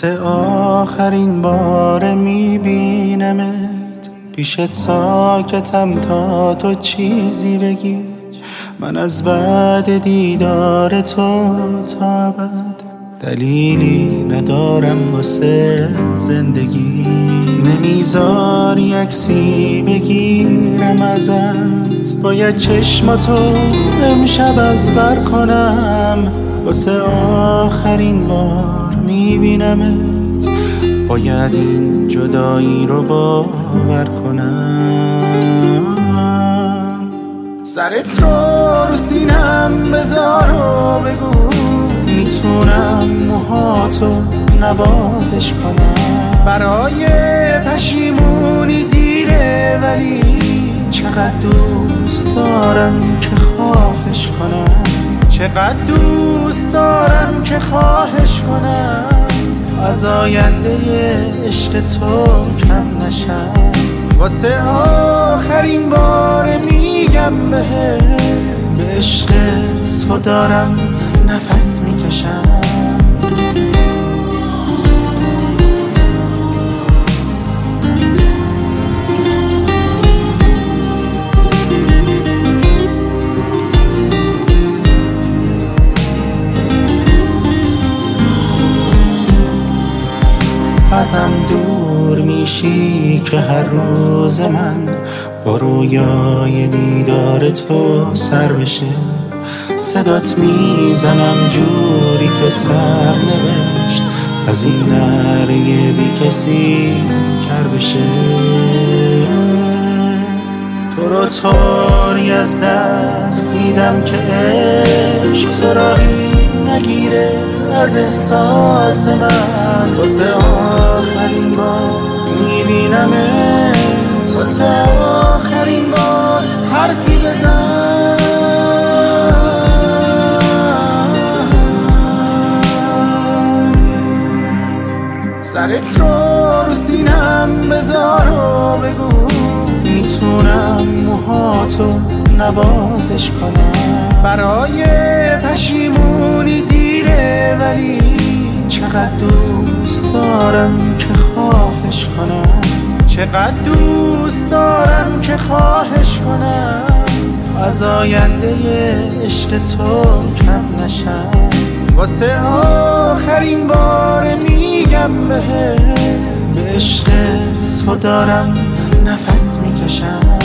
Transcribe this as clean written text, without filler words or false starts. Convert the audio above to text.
واسه آخرین بار میبینمت پیشت ساکتم تا تو چیزی بگی. من از بعد دیدار تو تا ابد دلیلی ندارم واسه زندگی. نمیذاری عکسی بگیرم ازت، باید چشماتو امشب از بر کنم. واسه آخرین بار میبینمت، باید این جدایی رو باور کنم. سرت رو سینم بذار و بگو میتونم موهاتو نوازش کنم. برای پشیمونی دیره ولی چقدر دوست دارم که خواهش کنم. چقدر دوست دارم که خواهش کنم از آینده عشق تو کم نشم. واسه آخرین بار میگم بهت، به عشق تو دارم نفس میکشم. ازم دور میشی که هر روز من با رویای دیدار تو سر بشه. صدات میزنم جوری که سر نوشت از این نره بی کسی کر بشه. تو رو طوری از دست میدم که عشق سراغی نگیره از احساس من. واسه آخرین بار میبینمت، واسه آخرین بار حرفی بزن. سرت رو سینم بذار و بگو میتونم موهاتو نوازش کنم. برای پشیمونی دیره ولی چقدر دوست دارم که خواهش کنم. چقدر دوست دارم که خواهش کنم از آینده عشق تو کم نشم. واسه آخرین بار میگم بهت، به عشق تو دارم نفس میکشم.